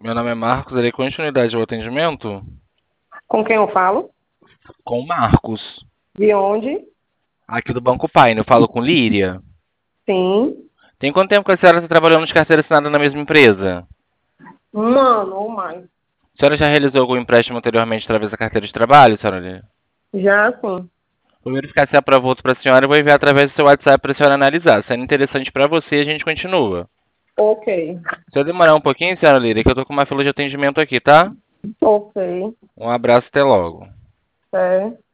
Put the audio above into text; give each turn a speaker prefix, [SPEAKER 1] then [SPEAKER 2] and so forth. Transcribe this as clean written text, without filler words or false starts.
[SPEAKER 1] Meu nome é Marcos, darei continuidade ao atendimento?
[SPEAKER 2] Com quem eu falo?
[SPEAKER 1] Com o Marcos.
[SPEAKER 2] De onde?
[SPEAKER 1] Aqui do Banco Paine, eu falo com Líria.
[SPEAKER 2] Sim.
[SPEAKER 1] Tem quanto tempo que a senhora está trabalhando de carteira assinada na mesma empresa?
[SPEAKER 2] Um ano ou mais.
[SPEAKER 1] A senhora já realizou algum empréstimo anteriormente através da carteira de trabalho, senhora Líria?
[SPEAKER 2] Já sim.
[SPEAKER 1] Vou verificar se aprovou para a senhora e vou enviar através do seu WhatsApp para a senhora analisar. Sendo interessante para você, a gente continua.
[SPEAKER 2] Ok.
[SPEAKER 1] Se eu demorar um pouquinho, senhora Líria, que eu tô com uma fila de atendimento aqui, tá?
[SPEAKER 2] Ok.
[SPEAKER 1] Um abraço, até logo.
[SPEAKER 2] É.